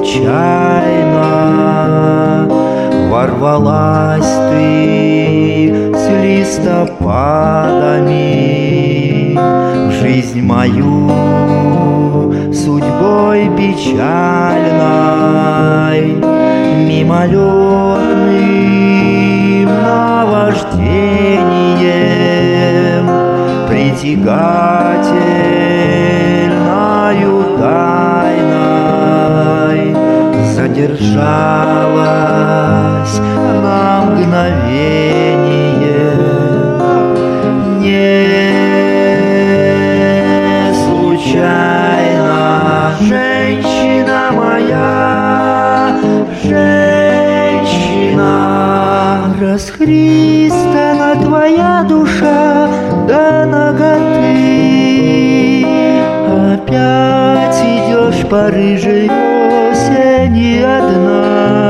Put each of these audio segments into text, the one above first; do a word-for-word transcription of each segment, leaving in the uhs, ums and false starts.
случайно ворвалась ты с листопадами в жизнь мою, судьбой печальной, мимолетным наваждением, притягательною тайной задержалась на мгновение. Не случайно, женщина моя, женщина, расхристана твоя душа до наготы. Опять идешь по рыжей осени одна.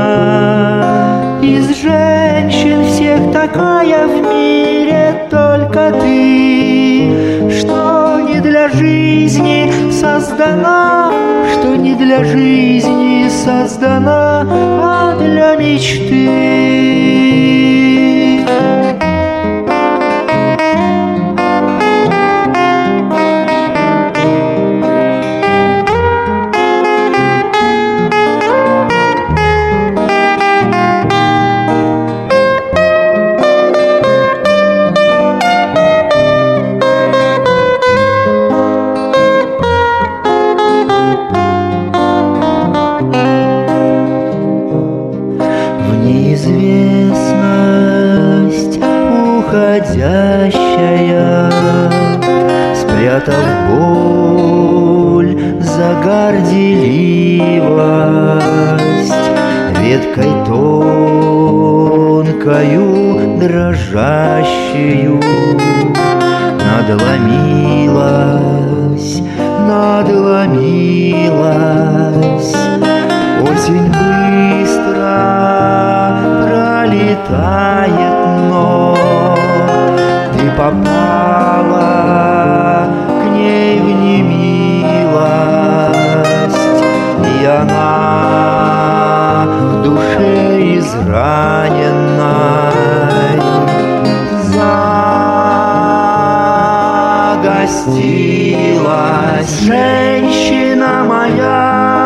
Из женщин всех такая в мире только ты, что не для жизни создана, что не для жизни создана, а для мечты. Неизвестность уходящая, спрятав боль за горделивость, веткой тонкою дрожащую надломилась, надломилась. Осень быстро пролетает, но ты попала к ней в немилость, и она в душе израненной загостилась. Женщина моя,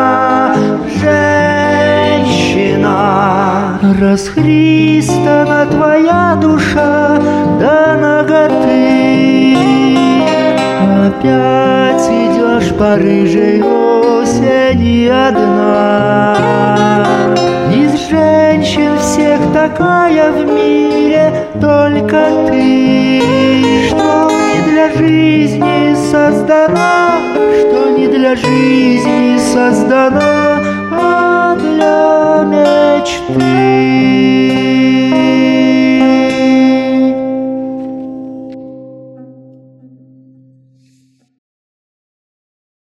женщина, расхристана твоя душа до наготы. Опять идешь по рыжей осени одна. Из женщин всех такая в мире только ты, что не для жизни создана, что не для жизни создана, а для мечты.